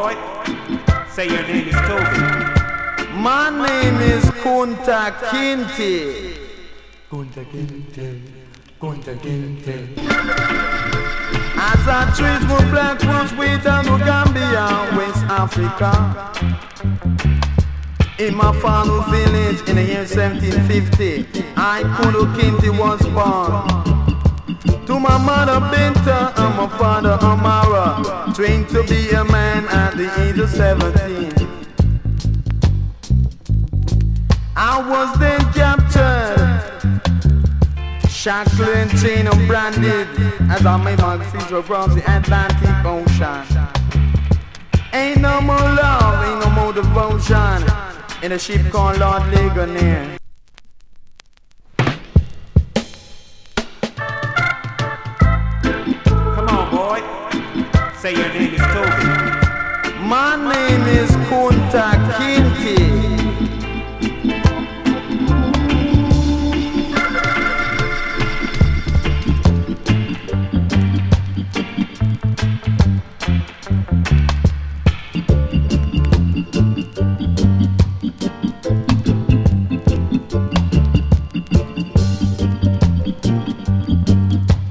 boy. Say your name is Toby. My name is Kunta Kinte. Kunta Kinte, Kunta Kinte. As I trace my black roots way down to Gambia, West Africa. In my father's village in the year 1750, I, Kunta Kinte, was born. To my mother Binta and my father Amara, trained to be a man at the age of 17. I was then captured, shackled and chained and branded as I made my seas across the Atlantic Ocean. Ain't no more love, ain't no more devotion in a ship called Lord Ligonier. Say your name is Toby. My name is Kunta Kinte.